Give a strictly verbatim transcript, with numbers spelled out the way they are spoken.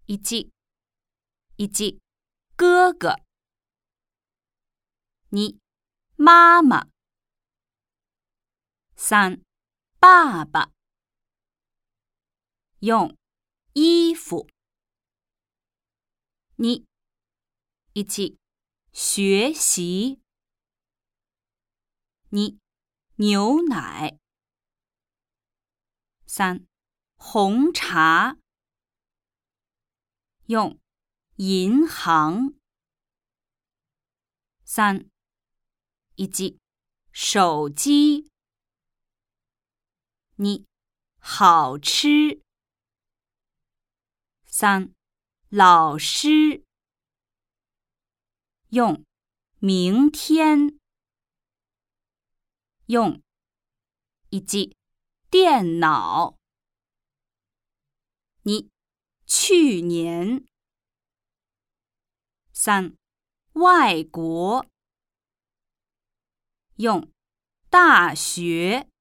一、一、哥哥。二、妈妈。三、爸爸。四、衣服。二、一、学習。二、牛奶。三、红茶。四、银行。三、一、手機。二、好吃。三、老師。四、明天。四、一、電腦。二、去年。三、外國。四、大學。